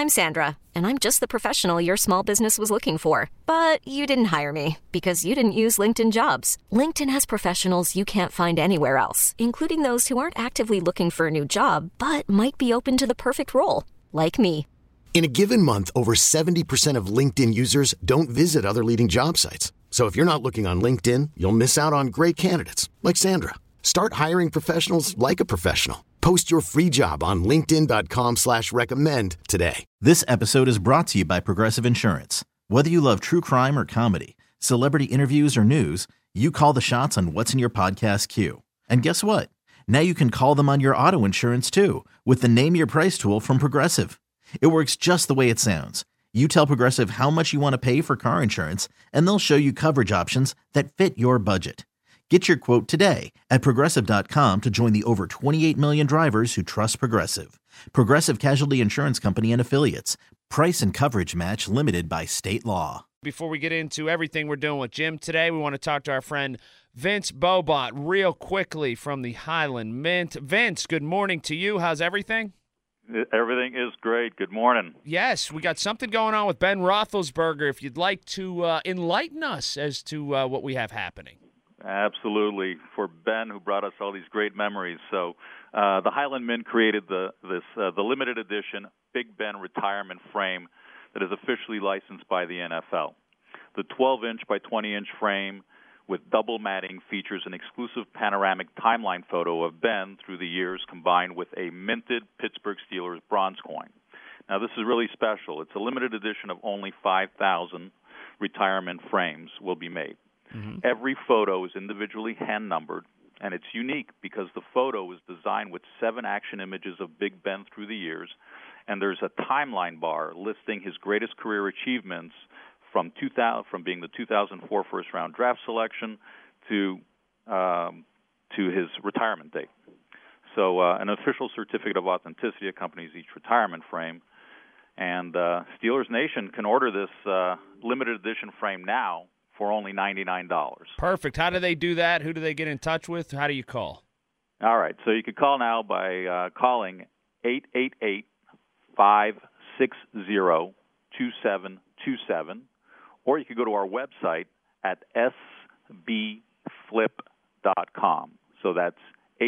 I'm Sandra, and I'm just the professional your small business was looking for. But you didn't hire me because you didn't use LinkedIn Jobs. LinkedIn has professionals you can't find anywhere else, including those who aren't actively looking for a new job, but might be open to the perfect role, like me. In a given month, over 70% of LinkedIn users don't visit other leading job sites. So if you're not looking on LinkedIn, you'll miss out on great candidates like Sandra. Start hiring professionals like a professional. Post your free job on linkedin.com/recommend today. This episode is brought to you by Progressive Insurance. Whether you love true crime or comedy, celebrity interviews or news, you call the shots on what's in your podcast queue. And guess what? Now you can call them on your auto insurance too with the Name Your Price tool from Progressive. It works just the way it sounds. You tell Progressive how much you want to pay for car insurance, and they'll show you coverage options that fit your budget. Get your quote today at Progressive.com to join the over 28 million drivers who trust Progressive. Progressive Casualty Insurance Company and Affiliates. Price and coverage match limited by state law. Before we get into everything we're doing with Jim today, we want to talk to our friend Vince Bobot real quickly from the Highland Mint. Vince, good morning to you. How's everything? Everything is great. Good morning. Yes, we got something going on with Ben Roethlisberger. If you'd like to enlighten us as to what we have happening. Absolutely. For Ben, who brought us all these great memories. So the Highland Mint created the limited edition Big Ben retirement frame that is officially licensed by the NFL. The 12-inch by 20-inch frame with double matting features an exclusive panoramic timeline photo of Ben through the years combined with a minted Pittsburgh Steelers bronze coin. Now, this is really special. It's a limited edition of only 5,000 retirement frames will be made. Mm-hmm. Every photo is individually hand-numbered, and it's unique because the photo is designed with 7 action images of Big Ben through the years, and there's a timeline bar listing his greatest career achievements from being the 2004 first-round draft selection to his retirement date. So an official certificate of authenticity accompanies each retirement frame, and Steelers Nation can order this limited edition frame now for only $99. Perfect. How do they do that? Who do they get in touch with? How do you call? All right. So you can call now by calling 888-560-2727, or you could go to our website at sbflip.com. So that's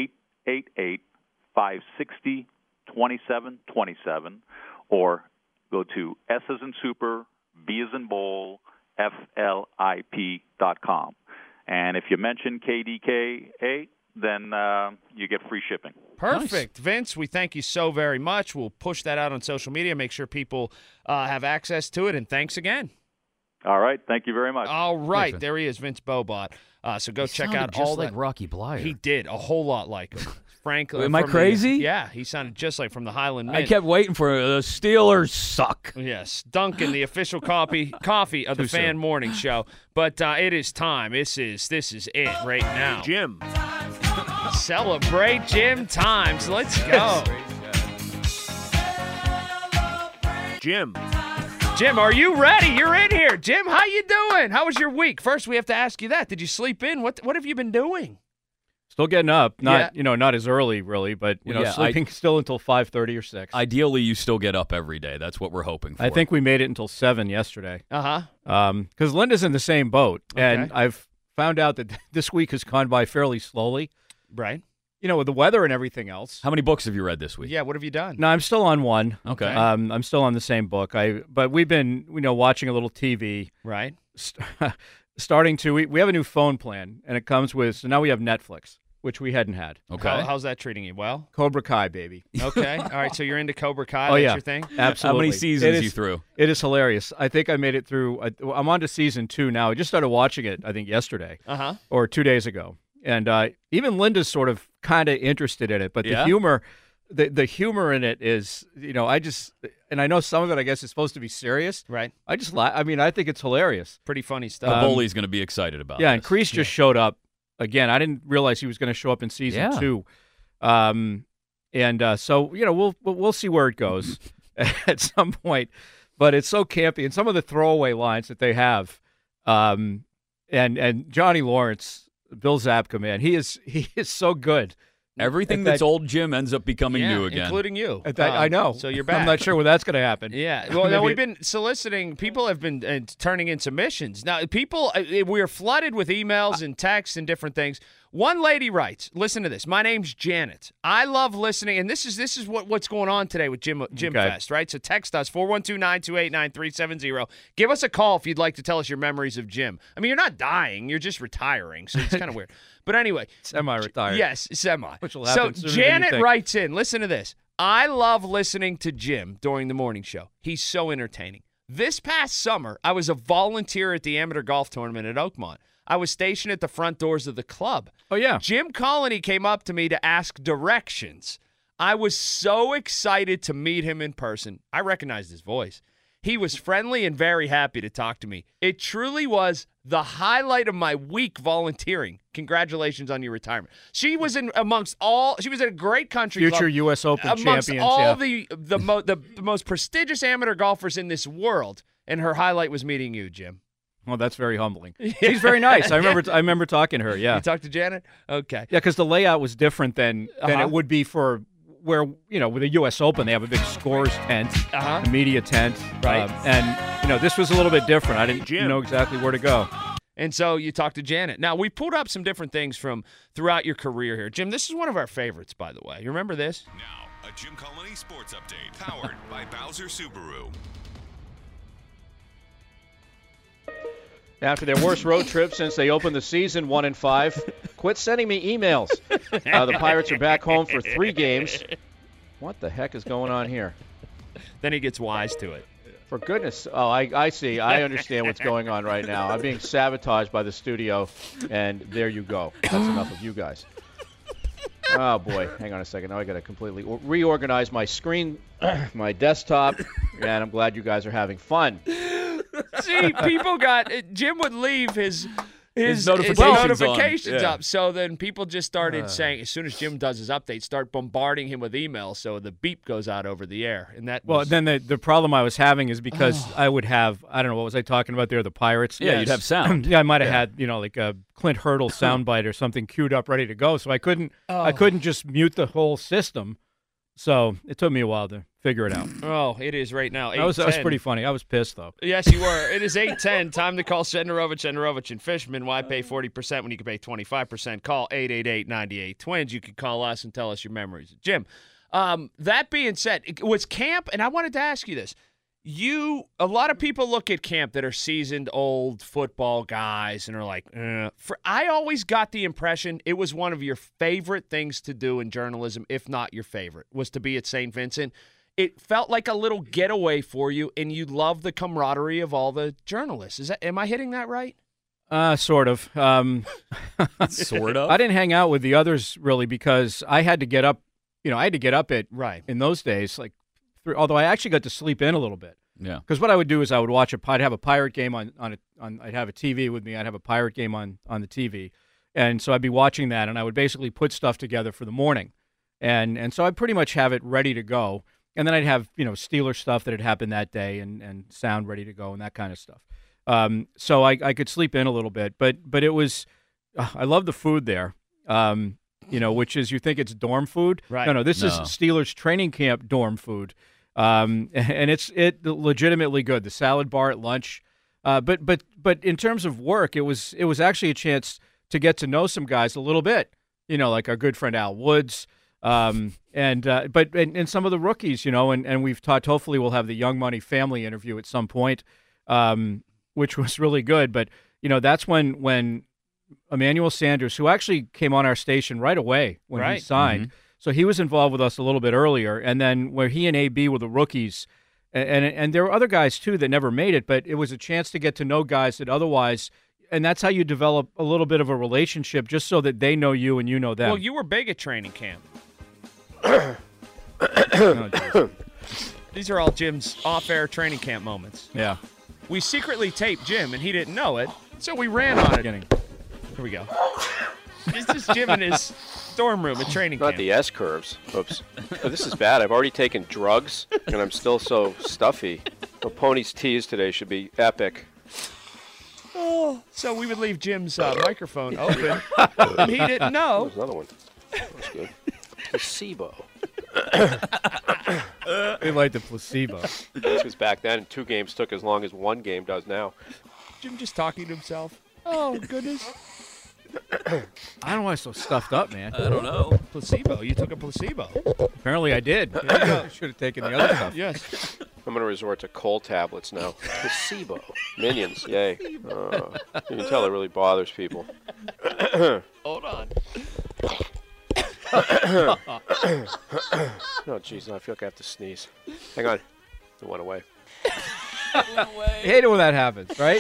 888-560-2727, or go to S as in super, B as in bowl, FLIP.com. And if you mention KDKA, then you get free shipping. Perfect. Nice. Vince, we thank you so very much. We'll push that out on social media, make sure people have access to it, and thanks again. All right. Thank you very much. All right. Thanks, there he is, Vince Bobot. So go check out just all like that. Rocky Blyer. He did, a whole lot like him. Frankly, Am I crazy? Yeah, he sounded just like from the Highland Mint. I kept waiting for the Steelers suck. Yes, Duncan, the official coffee of the Fan Morning Show. But it is time. This is it right now. Jim. Celebrate Jim times. Let's go. Jim. Jim, are you ready? You're in here. Jim, how you doing? How was your week? First, we have to ask you that. Did you sleep in? What have you been doing? Still getting up, not as early really, but sleeping still until 5:30 or 6. Ideally, you still get up every day. That's what we're hoping for. I think we made it until 7 yesterday. Because Linda's in the same boat, and I've found out that this week has gone by fairly slowly. Right. With the weather and everything else. How many books have you read this week? Yeah, what have you done? No, I'm still on one. Okay. I'm still on the same book. But we've been watching a little TV. Right. We have a new phone plan, and it comes with, so now we have Netflix, which we hadn't had. Okay. How's that treating you? Well? Cobra Kai, baby. Okay. All right, so you're into Cobra Kai. Oh, That's yeah. your thing? Absolutely. How many seasons you through? It is hilarious. I think I made it through. I'm on to season 2 now. I just started watching it, I think, yesterday or 2 days ago. And even Linda's sort of kind of interested in it. But the humor in it is, and I know some of it, I guess, is supposed to be serious. Right. I just laugh. I mean, I think it's hilarious. Pretty funny stuff. Bully's going to be excited about Yeah, this. and Kreese just showed up. Again, I didn't realize he was going to show up in season 2. So, we'll see where it goes at some point. But it's so campy. And some of the throwaway lines that they have, and Johnny Lawrence, Bill Zabka, man, he is so good. Everything that's old Jim ends up becoming new again. Including you. I know. So you're back. I'm not sure when that's going to happen. Yeah. Well, now we've been soliciting. People have been turning in submissions. Now, people, we are flooded with emails and texts and different things. One lady writes, listen to this. My name's Janet. I love listening, and this is what's going on today with Jim Fest, right? So text us, 412-928-9370. Give us a call if you'd like to tell us your memories of Jim. I mean, you're not dying. You're just retiring, so it's kind of weird. But anyway. Semi-retired. Yes, semi. Which will happen So Janet writes in, listen to this. I love listening to Jim during the morning show. He's so entertaining. This past summer, I was a volunteer at the amateur golf tournament at Oakmont. I was stationed at the front doors of the club. Oh, yeah. Jim Colony came up to me to ask directions. I was so excited to meet him in person. I recognized his voice. He was friendly and very happy to talk to me. It truly was the highlight of my week volunteering. Congratulations on your retirement. She was she was at a great country Future club. U.S. Open amongst champions. all the most prestigious amateur golfers in this world, and her highlight was meeting you, Jim. Well, that's very humbling. She's very nice. I remember talking to her, yeah. You talked to Janet? Okay. Yeah, because the layout was different than it would be for where, with the U.S. Open, they have a big scores tent, a media tent. Right. And, this was a little bit different. I didn't know exactly where to go. And so you talked to Janet. Now, we pulled up some different things from throughout your career here. Jim, this is one of our favorites, by the way. You remember this? Now, a Jim Colony Sports Update, powered by Bowser Subaru. After their worst road trip since they opened the season, 1-5, quit sending me emails. The Pirates are back home for 3 games. What the heck is going on here? Then he gets wise to it. For goodness. Oh, I see. I understand what's going on right now. I'm being sabotaged by the studio, and there you go. That's enough of you guys. Oh, boy. Hang on a second. Now I got to completely reorganize my screen, my desktop, and I'm glad you guys are having fun. See, people Jim would leave his notifications up. So then people just started saying, as soon as Jim does his update, start bombarding him with emails. So the beep goes out over the air. And then the problem I was having is because I would have, I don't know, what was I talking about there? The Pirates? Yeah, you'd have sound. Yeah, I might have had, like a Clint Hurdle soundbite or something queued up ready to go. So I couldn't just mute the whole system. So it took me a while to figure it out. Oh, it is right now. That was pretty funny. I was pissed, though. Yes, you were. It is 8:10. Time to call Senderovich and Fishman. Why pay 40% when you can pay 25%? Call 888-98-TWINS. You can call us and tell us your memories. Jim, that being said, it was camp, and I wanted to ask you this. A lot of people look at camp that are seasoned old football guys and are like, I always got the impression it was one of your favorite things to do in journalism, if not your favorite, was to be at St. Vincent. It felt like a little getaway for you, and you loved the camaraderie of all the journalists. Am I hitting that right? Sort of. Sort of? I didn't hang out with the others, really, because I had to get up. I had to get up in those days, although I actually got to sleep in a little bit. Yeah. Because what I would do is I would watch I'd have a Pirate game I'd have a TV with me. I'd have a Pirate game on the TV. And so I'd be watching that, and I would basically put stuff together for the morning. And so I'd pretty much have it ready to go. And then I'd have, Steeler stuff that had happened that day and sound ready to go and that kind of stuff. So I could sleep in a little bit. But it was I love the food there. Which is, you think it's dorm food. Right. No, this is Steelers training camp dorm food. And it's legitimately good. The salad bar at lunch. But in terms of work, it was actually a chance to get to know some guys a little bit. Like our good friend Al Woods. And some of the rookies, and we've talked, hopefully we'll have the Young Money family interview at some point, which was really good. But, that's when Emmanuel Sanders, who actually came on our station right away when he signed. Mm-hmm. So he was involved with us a little bit earlier. And then where he and AB were the rookies, and there were other guys too that never made it, but it was a chance to get to know guys that otherwise, and that's how you develop a little bit of a relationship, just so that they know you and you know them. Well, you were big at training camp. These are all Jim's off-air training camp moments. Yeah. We secretly taped Jim, and he didn't know it, so we ran on it. Here we go. This is Jim in his dorm room at training camp. Not the S-curves. Oops. Oh, this is bad. I've already taken drugs, and I'm still so stuffy. The Pony's tease today should be epic. Oh, so we would leave Jim's microphone open, and he didn't know. There's another one. That's good. Placebo. They like the placebo. Because back then, 2 games took as long as 1 game does now. Jim just talking to himself. Oh, goodness. I don't know why I'm so stuffed up, man. I don't know. Placebo. You took a placebo. Apparently I did. I should have taken the other stuff. Yes. I'm going to resort to cold tablets now. Placebo. Minions, yay. You can tell it really bothers people. Hold on. Oh, jeez, I feel like I have to sneeze. Hang on. It went away. I hate it when that happens, right?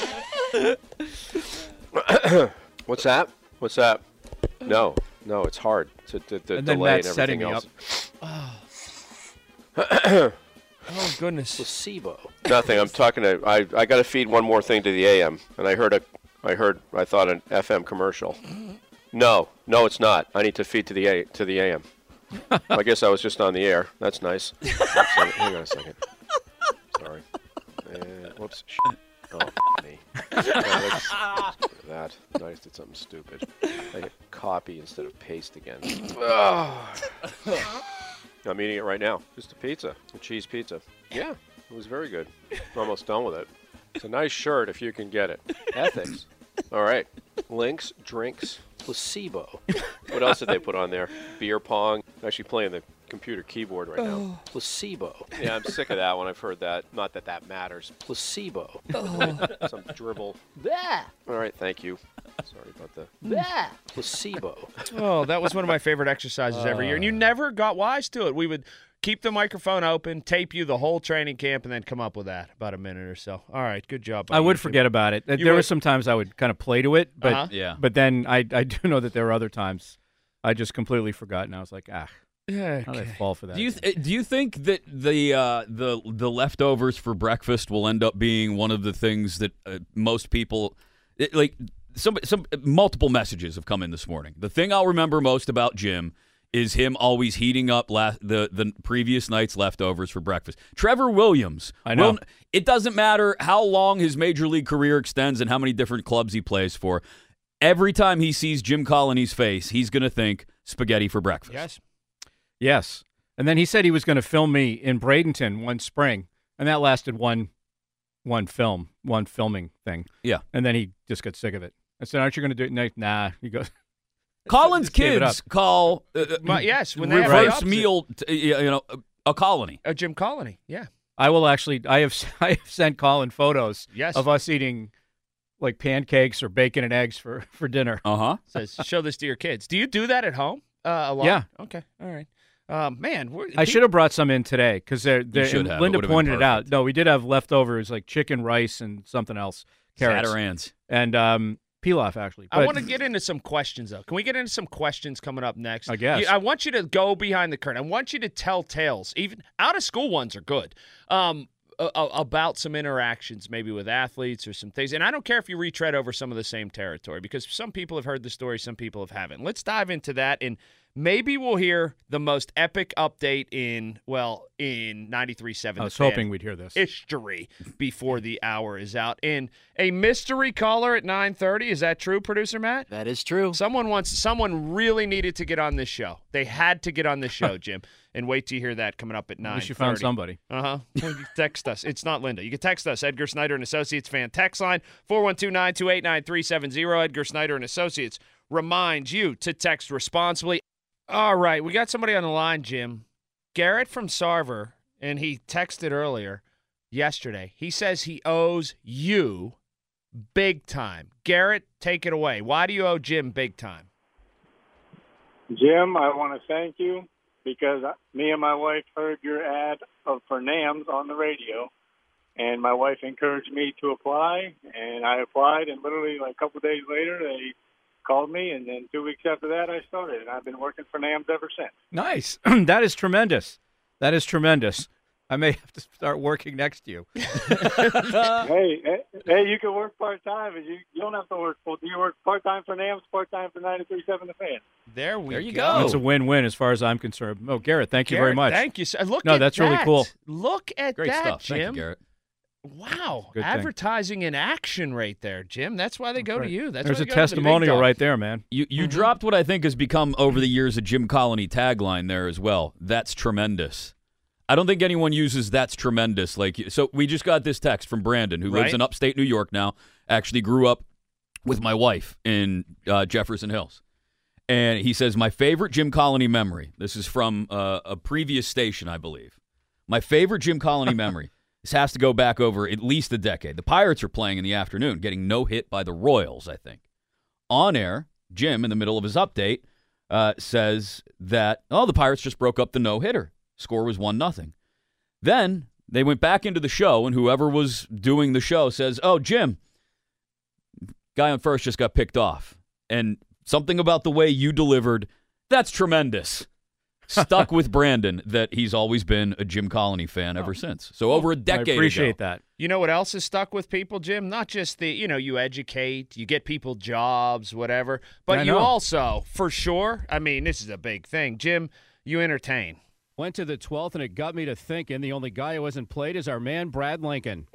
What's that? What's that? No, it's hard to and then delay Matt's and setting everything me else. Oh, goodness. Placebo. Nothing. I'm talking to. I got to feed one more thing to the AM, and I thought an FM commercial. No, it's not. I need to feed to the AM. I guess I was just on the air. That's nice. Hang on a second. Sorry. Whoops. Oh, me. Let's that. Nice. Did something stupid. I hit copy instead of paste again. I'm eating it right now. Just a pizza. A cheese pizza. Yeah, it was very good. I'm almost done with it. It's a nice shirt if you can get it. Ethics. All right. Links, drinks, placebo. What else did they put on there? Beer pong. I'm actually playing the computer keyboard right now. Placebo. Yeah, I'm sick of that one. I've heard that. Not that that matters. Placebo. Some dribble. All right, thank you. Sorry about the placebo. Oh, that was one of my favorite exercises every year. And you never got wise to it. We would keep the microphone open, tape you the whole training camp, and then come up with that about a minute or so. All right, good job. I would forget about it. There were some times I would kind of play to it, but but then I do know that there were other times I just completely forgot, and I was like, how did I fall for that? Do you think that the leftovers for breakfast will end up being one of the things that most people some multiple messages have come in this morning. The thing I'll remember most about Jim is him always heating up the previous night's leftovers for breakfast. Trevor Williams. I know. It doesn't matter how long his major league career extends and how many different clubs he plays for. Every time he sees Jim Colony's face, he's going to think spaghetti for breakfast. Yes. And then he said he was going to film me in Bradenton one spring, and that lasted one filming thing. Yeah. And then he just got sick of it. I said, "Aren't you going to do it?" Nah. He goes. Colin's kids call when they reverse meal, a Colony. A Jim Colony, yeah. I will actually. I have sent Colin photos Yes. of us eating like pancakes or bacon and eggs for dinner. Says, show this to your kids. Do you do that at home a lot? Yeah. Okay. All right. Man, I should have brought some in today because Linda pointed it out. No, we did have leftovers like chicken, rice, and something else. Carrots. Zatarans. And pilaf, actually. I want to get into some questions, though. Can we get into some questions coming up next? I guess. I want you to go behind the curtain. I want you to tell tales. Even out-of-school ones are good. About some interactions maybe with athletes or some things. And I don't care if you retread over some of the same territory because some people have heard the story, some people haven't. Let's dive into that, and maybe we'll hear the most epic update in 93.7. I was hoping we'd hear this. History before the hour is out. And a mystery caller at 9:30. Is that true, Producer Matt? That is true. Someone really needed to get on this show. They had to get on this show, Jim. And wait till you hear that coming up at 9:30. At least you found somebody. Well, you text us. It's not Linda. You can text us, Edgar Snyder and Associates fan text line, 412-928-9370. Edgar Snyder and Associates reminds you to text responsibly. All right, we got somebody on the line, Jim. Garrett from Sarver, and he texted earlier yesterday. He says he owes you big time. Garrett, take it away. Why do you owe Jim big time? Jim, I want to thank you because me and my wife heard your ad for NAMS on the radio, and my wife encouraged me to apply, and I applied, and literally like a couple of days later, they called me, and then 2 weeks after that, I started, and I've been working for NAMS ever since. Nice. That is tremendous. That is tremendous. I may have to start working next to you. Hey, you can work part-time, and you don't have to work full. Do you work part-time for NAMS, part-time for 93.7 The Fan? There you go. It's a win-win as far as I'm concerned. Oh, Garrett, thank you very much. Thank you. Look no, at that's that. really cool. Look at Great that, stuff. Jim. Thank you, Garrett. Wow. Good Advertising in action right there, Jim. That's why they go to you. There's a testimonial right there, man. You dropped what I think has become over the years a Jim Colony tagline there as well. That's tremendous. I don't think anyone uses "that's tremendous" like you. So we just got this text from Brandon, who lives in upstate New York now, actually grew up with my wife in Jefferson Hills. And he says, my favorite Jim Colony memory, this is from a previous station, I believe. My favorite Jim Colony memory, this has to go back over at least a decade. The Pirates are playing in the afternoon, getting no hit by the Royals, I think. On air, Jim, in the middle of his update, says that, the Pirates just broke up the no-hitter. Score was 1-0. Then they went back into the show, and whoever was doing the show says, Jim, guy on first just got picked off. And something about the way you delivered, that's tremendous. Stuck with Brandon that he's always been a Jim Colony fan ever since. So over a decade I appreciate ago. that. You know what else is stuck with people, Jim? Not just you educate, you get people jobs, whatever. But you also, for sure, I mean, this is a big thing. Jim, you entertain. Went to the 12th, and it got me to thinking the only guy who hasn't played is our man, Brad Lincoln.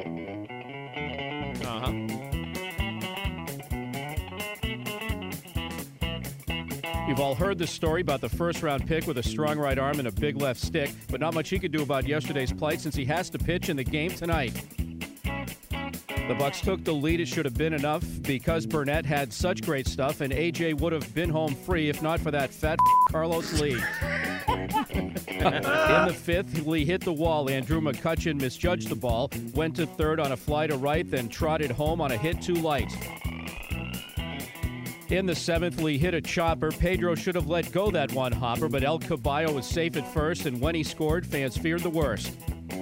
You've all heard the story about the first-round pick with a strong right arm and a big left stick, but not much he could do about yesterday's plight since he has to pitch in the game tonight. The Bucs took the lead. It should have been enough because Burnett had such great stuff, and A.J. would have been home free if not for that fat Carlos Lee. In the fifth, Lee hit the wall. Andrew McCutchen misjudged the ball, went to third on a fly to right, then trotted home on a hit too light. In the seventh, Lee hit a chopper. Pedro should have let go that one hopper, but El Caballo was safe at first, and when he scored, fans feared the worst.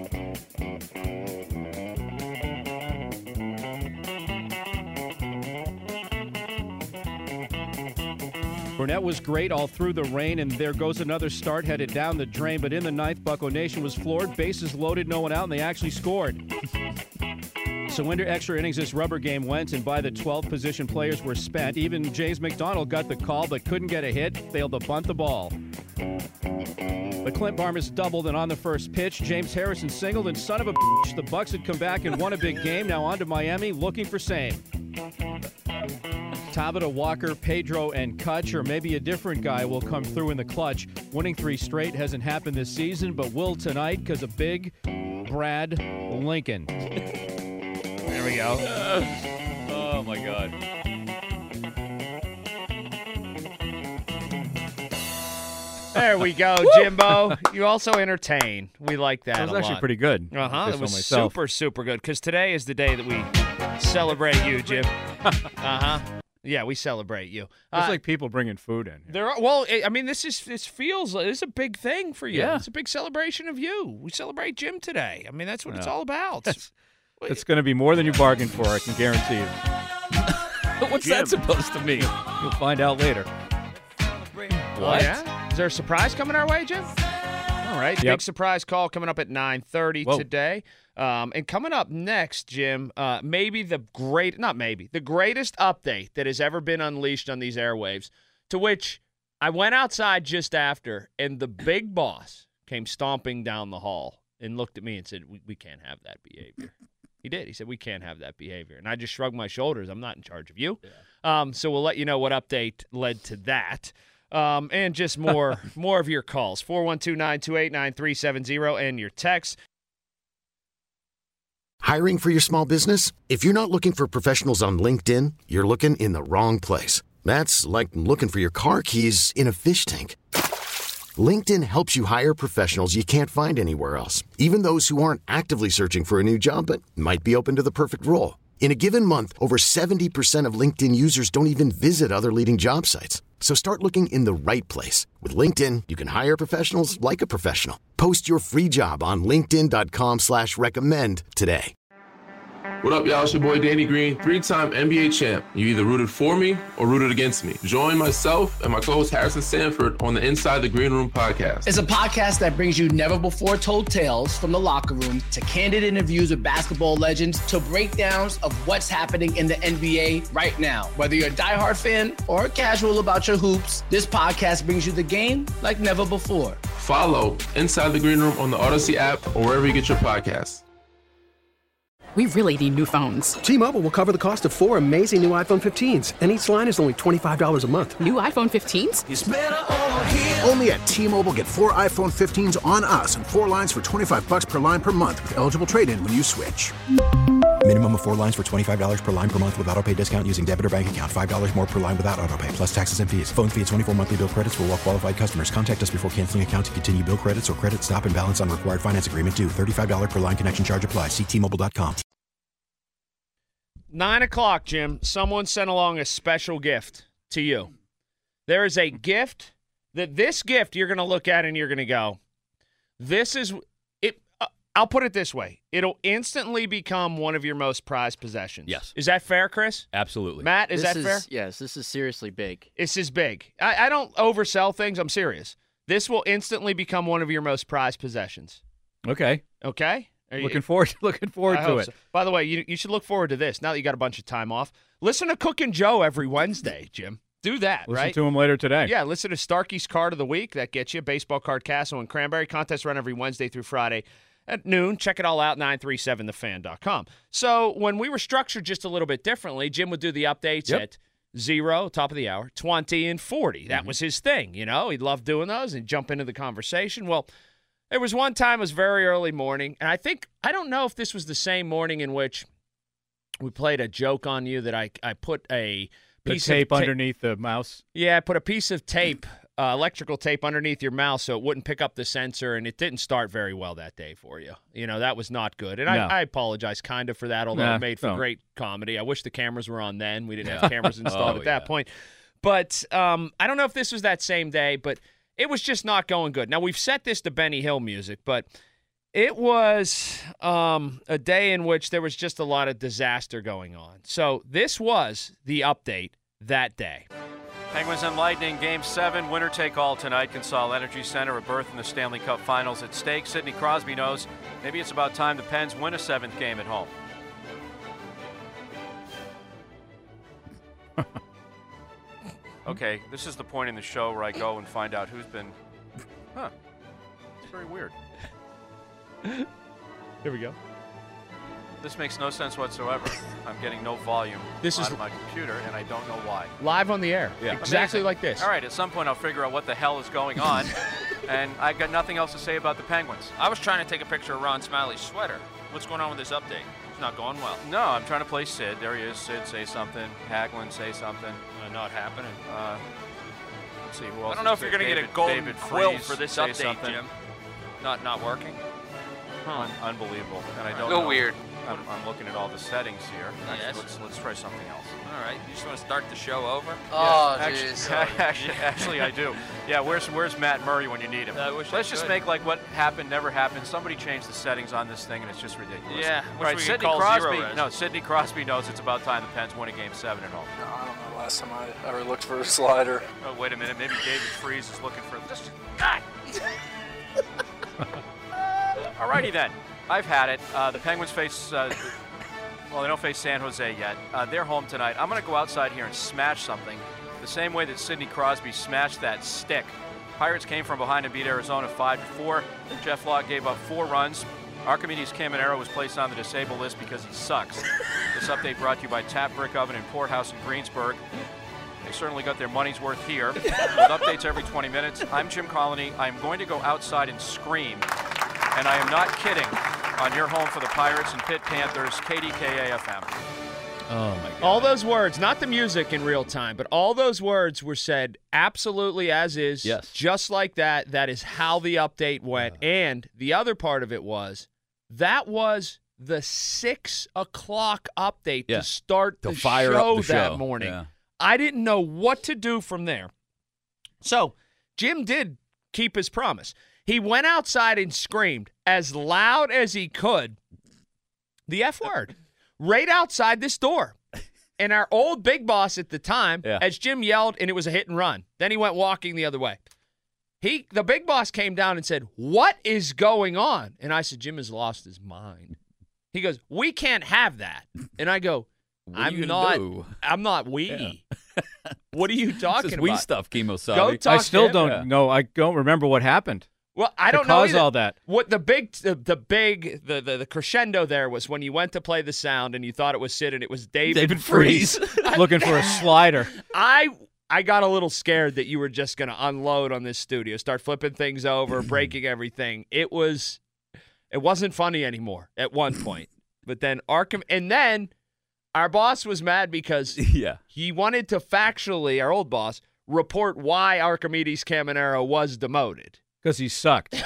Burnett was great all through the rain, and there goes another start headed down the drain. But in the ninth, Bucco Nation was floored. Bases loaded, no one out, and they actually scored. So into extra innings, this rubber game went, and by the 12th, position players were spent. Even James McDonald got the call, but couldn't get a hit. Failed to bunt the ball. But Clint Barmes doubled, and on the first pitch, James Harrison singled, and son of a bitch, the Bucs had come back and won a big game. Now on to Miami, looking for same. Tabata, Walker, Pedro, and Kutch, or maybe a different guy will come through in the clutch. Winning 3 straight hasn't happened this season, but will tonight because of big Brad Lincoln. There we go. Oh, my God. There we go, Jimbo. You also entertain. We like that a lot. That was actually pretty good. It was super, super good, because today is the day that we celebrate you, Jim. Yeah, we celebrate you. It's like people bringing food in. I mean, this feels like it's a big thing for you. Yeah. It's a big celebration of you. We celebrate Jim today. I mean, that's what it's all about. It's going to be more than you bargained for, I can guarantee you. What's that supposed to mean? You'll find out later. What? Yeah? Is there a surprise coming our way, Jim? All right. Big surprise call coming up at 9:30 today. And coming up next, Jim, the greatest update that has ever been unleashed on these airwaves, to which I went outside just after, and the big boss came stomping down the hall and looked at me and said, we can't have that behavior. He did. He said, we can't have that behavior. And I just shrugged my shoulders. I'm not in charge of you. Yeah. So we'll let you know what update led to that. And just more of your calls. 412-928-9370 and your texts. Hiring for your small business? If you're not looking for professionals on LinkedIn, you're looking in the wrong place. That's like looking for your car keys in a fish tank. LinkedIn helps you hire professionals you can't find anywhere else, even those who aren't actively searching for a new job but might be open to the perfect role. In a given month, over 70% of LinkedIn users don't even visit other leading job sites. So start looking in the right place. With LinkedIn, you can hire professionals like a professional. Post your free job on linkedin.com/recommend today. What up, y'all? It's your boy Danny Green, 3-time NBA champ. You either rooted for me or rooted against me. Join myself and my co-host Harrison Sanford on the Inside the Green Room podcast. It's a podcast that brings you never-before-told tales from the locker room to candid interviews with basketball legends to breakdowns of what's happening in the NBA right now. Whether you're a diehard fan or casual about your hoops, this podcast brings you the game like never before. Follow Inside the Green Room on the Odyssey app or wherever you get your podcasts. we really need new phones. T-Mobile will cover the cost of 4 amazing new iPhone 15s, and each line is only $25 a month. New iPhone 15s? It's better over here. Only at T-Mobile, get 4 iPhone 15s on us and 4 lines for $25 per line per month with eligible trade-in when you switch. Minimum of 4 lines for $25 per line per month with autopay discount using debit or bank account. $5 more per line without autopay, plus taxes and fees. Phone fee at 24 monthly bill credits for well-qualified customers. Contact us before canceling account to continue bill credits or credit stop and balance on required finance agreement due. $35 per line connection charge applies. See T-Mobile.com. 9 o'clock, Jim. Someone sent along a special gift to you. There is a gift that this gift you're going to look at and you're going to go, this is it. I'll put it this way. It'll instantly become one of your most prized possessions. Yes. Is that fair, Chris? Absolutely. Matt, is that fair? Yes, this is seriously big. This is big. I don't oversell things. I'm serious. This will instantly become one of your most prized possessions. Okay. Okay? Looking forward to it. So. By the way, you should look forward to this now that you got a bunch of time off. Listen to Cookin' Joe every Wednesday, Jim. Do that, right? Listen to him later today. Yeah, listen to Starkey's Card of the Week. That gets you. Baseball Card Castle and Cranberry. Contests run every Wednesday through Friday at noon. Check it all out, 937thefan.com. So when we were structured just a little bit differently, Jim would do the updates at 0, top of the hour, 20, and 40. That was his thing, you know. He loved doing those and jump into the conversation. Well, there was one time, it was very early morning, and I don't know if this was the same morning in which we played a joke on you that I put a piece of tape of underneath the mouse. Yeah, I put a piece of tape, electrical tape underneath your mouse so it wouldn't pick up the sensor, and it didn't start very well that day for you. You know, that was not good. And No. I apologize kind of for that, although it made for great comedy. I wish the cameras were on then. We didn't have cameras installed at that point. But I don't know if this was that same day, but it was just not going good. Now, we've set this to Benny Hill music, but it was a day in which there was just a lot of disaster going on. So this was the update that day. Penguins and Lightning, Game 7, winner take all tonight. Consol Energy Center, a berth in the Stanley Cup Finals at stake. Sidney Crosby knows maybe it's about time the Pens win a 7th game at home. Okay, this is the point in the show where I go and find out who's been... It's very weird. Here we go. This makes no sense whatsoever. I'm getting no volume out of my computer, and I don't know why. Live on the air. Yeah. Exactly Amazing. like this. All right, at some point I'll figure out what the hell is going on, and I've got nothing else to say about the Penguins. I was trying to take a picture of Ron Smiley's sweater. What's going on with this update? It's not going well. No, I'm trying to play Sid. There he is. Sid, say something. Hagelin, say something. Not happening. Let's see who else. I don't know if you're going to get a golden quill for this update, something. Jim. Not working. Unbelievable. And I don't Go know. weird. I'm looking at all the settings here. Actually, Yes. let's try something else. All right. You just want to start the show over? Oh, Yes, jeez. actually, I do. Yeah, where's Matt Murray when you need him? Let's just make like what happened never happened. Somebody changed the settings on this thing, and it's just ridiculous. Yeah, All right, which we could Sidney call Crosby. zero res. No, Sidney Crosby knows it's about time the Pens win a Game 7 at home. No, I don't know. Last time I ever looked for a slider. Oh, wait a minute. Maybe David Freese is looking for this. God. Alrighty then. I've had it. The Penguins face. Well, they don't face San Jose yet. They're home tonight. I'm going to go outside here and smash something the same way that Sidney Crosby smashed that stick. Pirates came from behind and beat Arizona 5-4. Jeff Locke gave up 4 runs. Archimedes Caminero was placed on the disabled list because he sucks. This update brought to you by Tap Brick Oven and Porthouse in Greensburg. They certainly got their money's worth here. With updates every 20 minutes, I'm Jim Colony. I'm going to go outside and scream. And I am not kidding, on your home for the Pirates and Pitt Panthers, KDKA-FM. Oh, my God. All those words, not the music in real time, but all those words were said absolutely as is. Yes. Just like that. That is how the update went. And the other part of it was, that was the 6 o'clock update to start the fire show up the that show. morning. Yeah. I didn't know what to do from there. So Jim did keep his promise. He went outside and screamed as loud as he could the F word right outside this door. And our old big boss at the time, as Jim yelled, and it was a hit and run. Then he went walking the other way. The big boss came down and said, "What is going on?" And I said, "Jim has lost his mind." He goes, "We can't have that." And I go, I'm not we. What are you talking This is about? we stuff, Kimo Go Sabe. talk I still to him. don't know. I don't remember what happened. Well, I don't to know cause either. all that. What the crescendo there was when you went to play the sound and you thought it was Sid and it was David Freese looking for a slider. I got a little scared that you were just going to unload on this studio, start flipping things over, breaking everything. It wasn't funny anymore at one point. But then our boss was mad because he wanted to factually, our old boss, report why Archimedes Caminero was demoted. Because he sucked.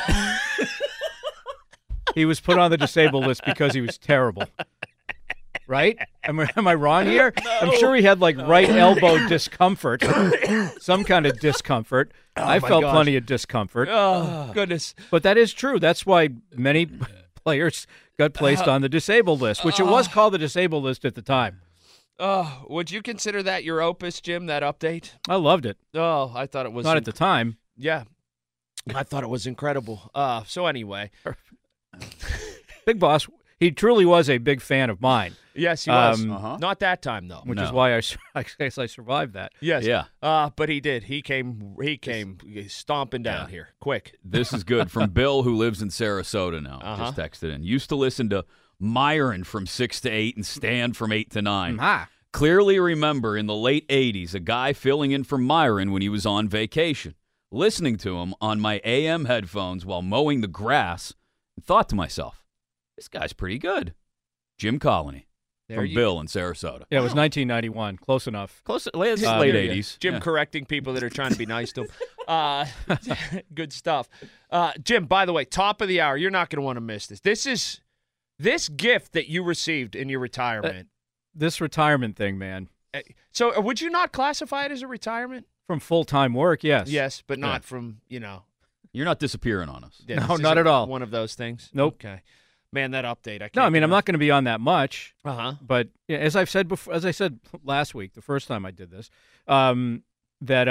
He was put on the disabled list because he was terrible. Right? Am I wrong here? No. I'm sure he had right elbow discomfort, some kind of discomfort. I felt plenty of discomfort. Oh, goodness. But that is true. That's why many players got placed on the disabled list, which it was called the disabled list at the time. Would you consider that your opus, Jim, that update? I loved it. Oh, I thought it was. Not at the time. Yeah. I thought it was incredible. So anyway. Big Boss, he truly was a big fan of mine. Yes, he was. Not that time, though. Which is why I guess I survived that. Yes. Yeah. But he did. He came stomping down here. Quick. This is good. From Bill, who lives in Sarasota now. Just texted in. Used to listen to Myron from 6 to 8 and Stan from 8 to 9. Clearly remember in the late 80s a guy filling in for Myron when he was on vacation. Listening to him on my AM headphones while mowing the grass, and thought to myself, this guy's pretty good. Jim Colony from Bill in Sarasota. Yeah, it was 1991. Close enough. Late 80s. Jim correcting people that are trying to be nice to him. Good stuff. Jim, by the way, top of the hour, you're not going to want to miss this. This gift that you received in your retirement. This retirement thing, man. So would you not classify it as a retirement? From full-time work, yes. Yes, but not from, You're not disappearing on us. Yeah, no, not at all. One of those things? Nope. Okay. Man, that update. I'm not going to be on that much. But as I've said before, as I said last week, the first time I did this, that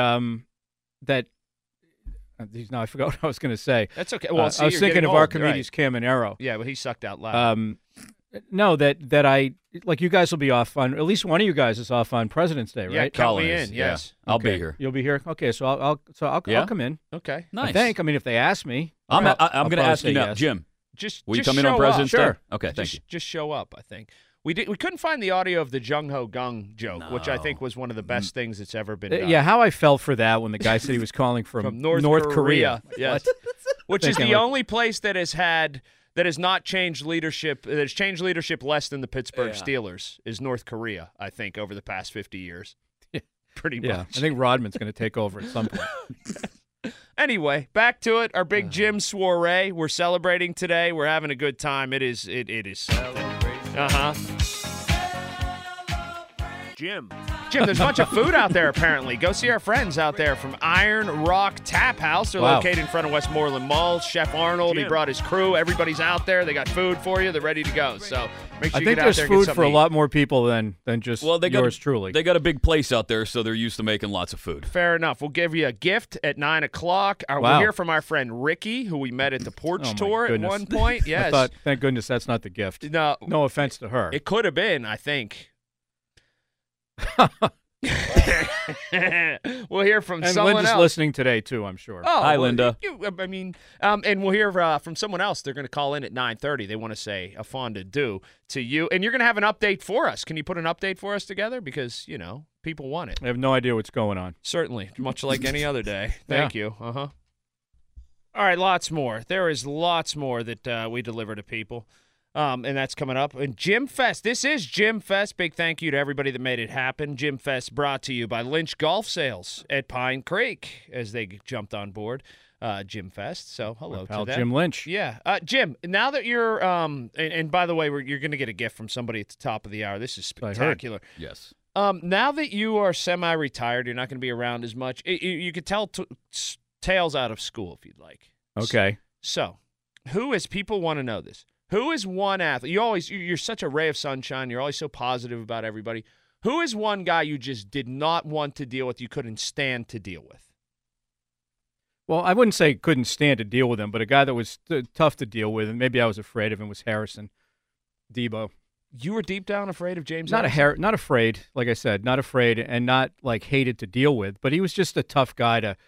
now I forgot what I was going to say. That's okay. Well, I was thinking of Archimedes Caminero. Yeah, but he sucked out loud. No, that I you guys will be off on, at least one of you guys is off on President's Day, right? Yeah, count me in. Yes, I'll be here. You'll be here. Okay, so I'll come in. Okay, nice. I mean, if they ask me, I'm going to ask you now, yes. Jim. Will you just come in on President's Day? Sure. Okay, thank you. Just show up. I think we couldn't find the audio of the Jung Ho Gung joke, which I think was one of the best things that's ever been done. Yeah, how I felt for that when the guy said he was calling from North Korea. Yes, which is the only place that has not changed leadership. That has changed leadership less than the Pittsburgh Steelers is North Korea. I think over the past 50 years, pretty much. I think Rodman's going to take over at some point. Anyway, back to it. Our big Jim soiree. We're celebrating today. We're having a good time. It is. Jim, there's a bunch of food out there, apparently. Go see our friends out there from Iron Rock Tap House. They're located in front of Westmoreland Mall. Chef Arnold, he brought his crew. Everybody's out there. They got food for you. They're ready to go. So make sure you get out there and get something. I think there's food for a lot more people than just yours truly. They got a big place out there, so they're used to making lots of food. Fair enough. We'll give you a gift at 9 o'clock. We'll hear from our friend Ricky, who we met at the porch tour at one point. Yes. I thought, thank goodness that's not the gift. No offense to her. It could have been, I think. We'll hear from someone Linda's else. Listening today too, I'm sure. Oh, hi, Linda. And we'll hear from someone else. They're going to call in at 9:30. They want to say a fond adieu to you, and you're going to have an update for us. Can you put an update for us together? Because people want it. I have no idea what's going on. Certainly, much like any other day. Thank you. All right, lots more. There is lots more that we deliver to people. And that's coming up. And Jim Fest. This is Jim Fest. Big thank you to everybody that made it happen. Jim Fest brought to you by Lynch Golf Sales at Pine Creek as they jumped on board Jim Fest. So hello to them. Jim Lynch. Yeah. Jim, now that you're and by the way, you're going to get a gift from somebody at the top of the hour. This is spectacular. Yes. Now that you are semi-retired, you're not going to be around as much. You could tell tales out of school if you'd like. Okay. So, people want to know this. Who is one athlete? You're such a ray of sunshine. You're always so positive about everybody. Who is one guy you just did not want to deal with, you couldn't stand to deal with? Well, I wouldn't say couldn't stand to deal with him, but a guy that was tough to deal with, and maybe I was afraid of him, was Harrison Debo. You were deep down afraid of James Not Harrison? Not afraid, like I said, not afraid and not hated to deal with, but he was just a tough guy to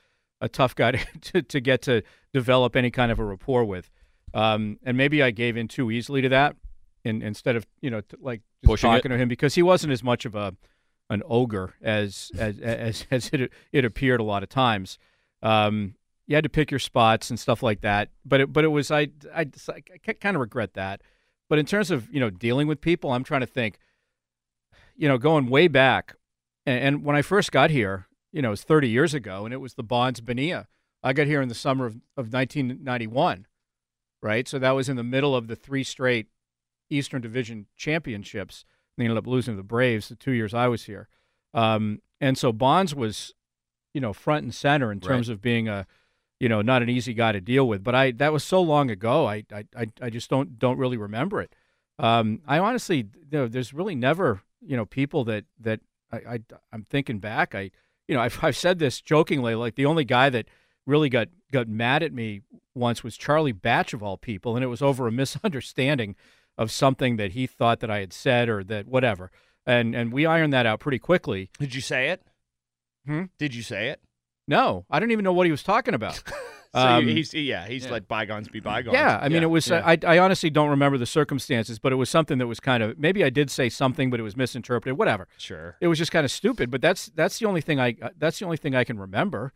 tough guy to get to develop any kind of a rapport with. And maybe I gave in too easily to that, instead of just pushing talking to him, because he wasn't as much of an ogre as it appeared a lot of times. You had to pick your spots and stuff like that. But it was I kind of regret that. But in terms of dealing with people, I'm trying to think. Going way back, and when I first got here, it was 30 years ago, and it was the Bonds Bonilla. I got here in the summer of 1991, right? So that was in the middle of the 3 straight Eastern Division championships. They ended up losing to the Braves the 2 years I was here. And so Bonds was, front and center in terms of being a, not an easy guy to deal with. But that was so long ago, I just don't really remember it. I honestly, there's really never, people that I'm thinking back. I've said this jokingly, like the only guy that really got mad at me once was Charlie Batch, of all people, and it was over a misunderstanding of something that he thought that I had said or that whatever. And we ironed that out pretty quickly. Did you say it? Did you say it? No, I didn't even know what he was talking about. So he's let bygones be bygones. Yeah, I mean, it was. I honestly don't remember the circumstances, but it was something that was kind of, maybe I did say something, but it was misinterpreted. Whatever. Sure. It was just kind of stupid. But that's the only thing I can remember.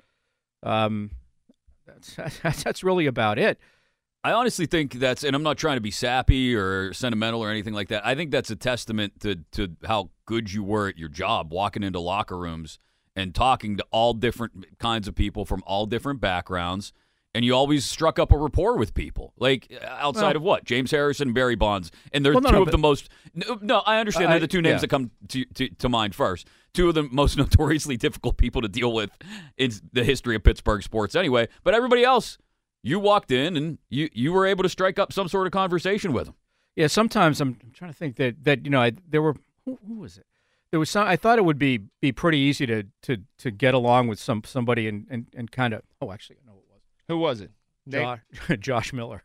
That's really about it. I honestly think that's, and I'm not trying to be sappy or sentimental or anything like that. I think that's a testament to how good you were at your job, walking into locker rooms and talking to all different kinds of people from all different backgrounds. And you always struck up a rapport with people, like outside of what? James Harrison and Barry Bonds. And they're two of the most – no, I understand. They're the two names that come to mind first. Two of the most notoriously difficult people to deal with in the history of Pittsburgh sports anyway. But everybody else, you walked in and you were able to strike up some sort of conversation with them. Yeah, sometimes I'm trying to think that there were – who was it? There was some. I thought it would be pretty easy to get along with somebody and kind of – oh, actually, I know. Who was it? Josh Miller.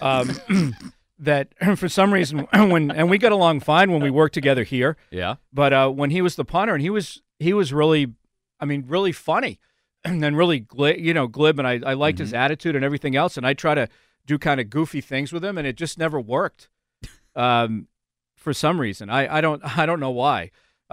That for some reason and we got along fine when we worked together here. Yeah. But when he was the punter, and he was really, really funny, and then really glib, and I liked his attitude and everything else, and I try to do kind of goofy things with him, and it just never worked. For some reason, I don't know why.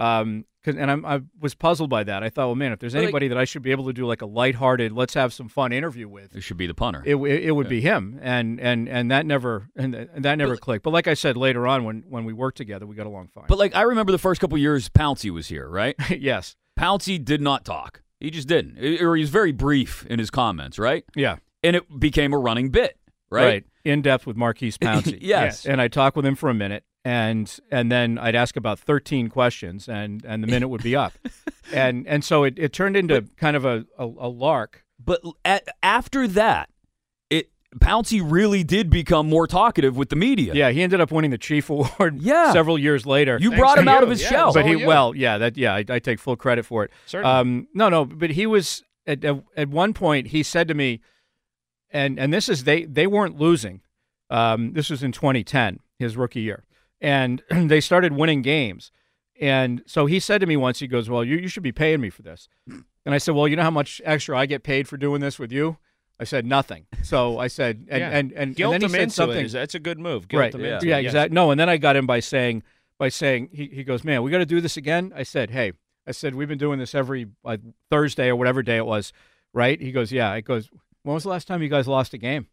I was puzzled by that. I thought, well, man, if there's anybody that I should be able to do like a lighthearted, let's have some fun interview with, it should be the punter. It would be him, and that never clicked. But like I said, later on when we worked together, we got along fine. But I remember the first couple of years, Pouncey was here, right? Yes. Pouncey did not talk. He just didn't, or he was very brief in his comments, right? Yeah. And it became a running bit, right? Right. In depth with Marquise Pouncey. Yes. And I talked with him for a minute. And then I'd ask about 13 questions, and the minute would be up, and so it turned into kind of a lark. But after that, Pouncey really did become more talkative with the media. Yeah, he ended up winning the Chief Award. Several years later. You brought him out of his shell. But I take full credit for it. Certainly. No, but he was at one point he said to me, and this is they weren't losing. This was in 2010, his rookie year. And they started winning games. And so he said to me once, he goes, well, you should be paying me for this. And I said, well, you know how much extra I get paid for doing this with you? I said, nothing. So I said, and guilt then he him said into something. That's a good move. Guilt Right. him into Yeah, it. exactly. No, and then I got him by saying, he goes, man, we got to do this again? I said, we've been doing this every Thursday or whatever day it was, right? He goes, yeah. It goes, when was the last time you guys lost a game?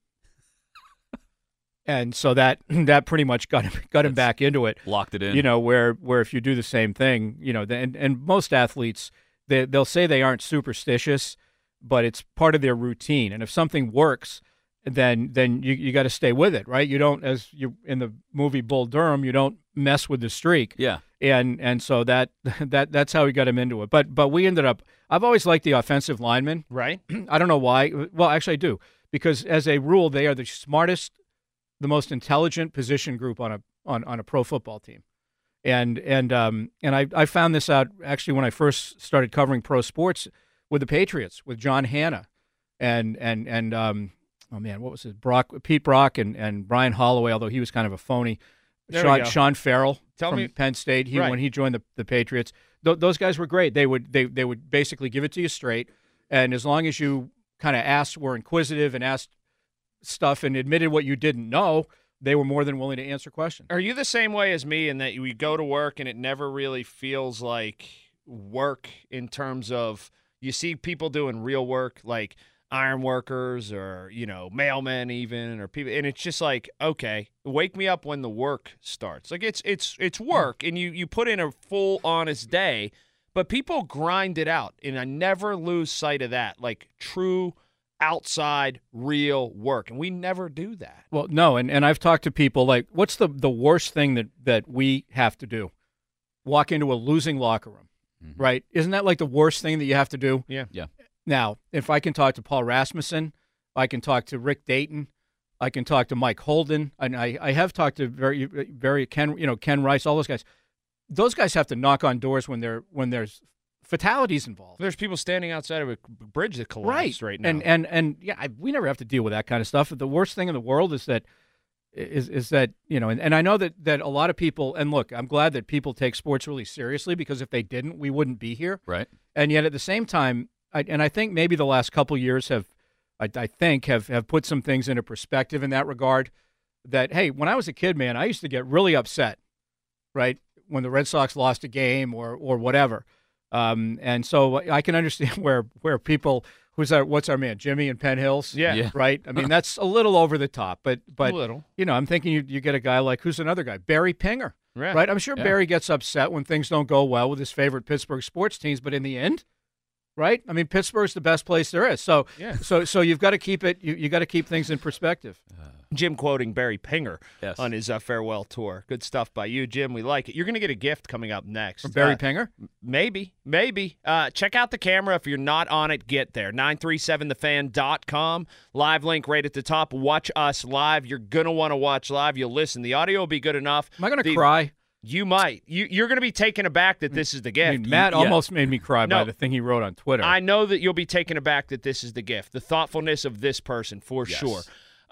And so that pretty much got him back into it. Locked it in. Where if you do the same thing, and most athletes, they'll say they aren't superstitious, but it's part of their routine. And if something works, then you got to stay with it, right? You don't, as you in the movie Bull Durham, you don't mess with the streak. Yeah. And so that's how we got him into it. But we ended up. I've always liked the offensive linemen. Right. I don't know why. Well, actually, I do, because as a rule, they are the smartest, the most intelligent position group on a pro football team, and I found this out actually when I first started covering pro sports with the Patriots with John Hanna, and oh man, what was it? Pete Brock and Brian Holloway, although he was kind of a phony. Sean Farrell from Penn State. When he joined the Patriots, those guys were great. They would basically give it to you straight, and as long as you kind of were inquisitive and asked stuff and admitted what you didn't know, they were more than willing to answer questions. Are you the same way as me in that we go to work and it never really feels like work in terms of you see people doing real work like iron workers or, mailmen even or people, and it's just like, okay, wake me up when the work starts. Like it's work and you put in a full honest day, but people grind it out, and I never lose sight of that, like true outside real work, and we never do that. Well, no, and I've talked to people like, what's the worst thing that we have to do? Walk into a losing locker room, right? Isn't that like the worst thing that you have to do? Yeah. Now, if I can talk to Paul Rasmussen, I can talk to Rick Dayton, I can talk to Mike Holden, and I have talked to very Ken Rice, all those guys. Those guys have to knock on doors when there's fatalities involved. There's people standing outside of a bridge that collapsed right now. And we never have to deal with that kind of stuff. The worst thing in the world is that and I know that a lot of people, and look, I'm glad that people take sports really seriously, because if they didn't, we wouldn't be here. Right. And yet at the same time, I think maybe the last couple of years have put some things into perspective in that regard. That, hey, when I was a kid, man, I used to get really upset, right, when the Red Sox lost a game or whatever. And so I can understand where people, what's our man, Jimmy in Penn Hills? Yeah. Right? I mean, that's a little over the top, but a little. I'm thinking you get a guy like, who's another guy? Barry Pinger, yeah. Right? I'm sure Barry gets upset when things don't go well with his favorite Pittsburgh sports teams, but in the end, right? I mean, Pittsburgh's the best place there is. So you've got to keep it. You got to keep things in perspective. Jim quoting Barry Pinger on his farewell tour. Good stuff by you, Jim. We like it. You're going to get a gift coming up next. From Barry Pinger? Maybe. Check out the camera. If you're not on it, get there. 937thefan.com. Live link right at the top. Watch us live. You're going to want to watch live. You'll listen. The audio will be good enough. Am I going to cry? You might. You're going to be taken aback that this is the gift. I mean, Matt almost made me cry by the thing he wrote on Twitter. I know that you'll be taken aback that this is the gift. The thoughtfulness of this person, for sure.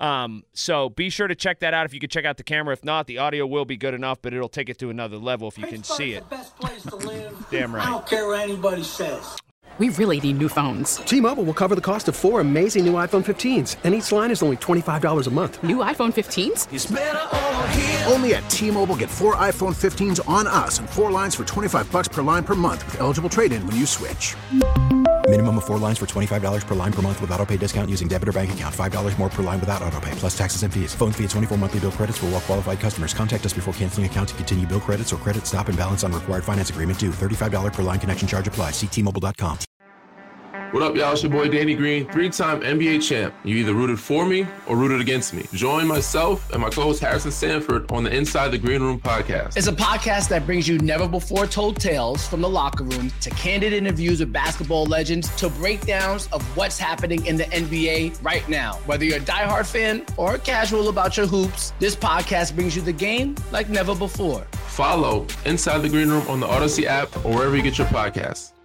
So be sure to check that out if you could check out the camera. If not, the audio will be good enough, but it'll take it to another level if you can see it. The best place to live. Damn right. I don't care what anybody says. We really need new phones. T-Mobile will cover the cost of 4 amazing new iPhone 15s, and each line is only $25 a month. New iPhone 15s? It's better over here. Only at T-Mobile, get 4 iPhone 15s on us and 4 lines for $25 per line per month with eligible trade-in when you switch. Minimum of 4 lines for $25 per line per month with autopay discount using debit or bank account. $5 more per line without autopay, plus taxes and fees. Phone fee at 24 monthly bill credits for well-qualified customers. Contact us before canceling account to continue bill credits or credit stop and balance on required finance agreement due. $35 per line connection charge applies. See T-Mobile.com. What up, y'all? It's your boy Danny Green, 3-time NBA champ. You either rooted for me or rooted against me. Join myself and my co-host Harrison Sanford on the Inside the Green Room podcast. It's a podcast that brings you never-before-told tales from the locker room to candid interviews with basketball legends to breakdowns of what's happening in the NBA right now. Whether you're a diehard fan or casual about your hoops, this podcast brings you the game like never before. Follow Inside the Green Room on the Odyssey app or wherever you get your podcasts.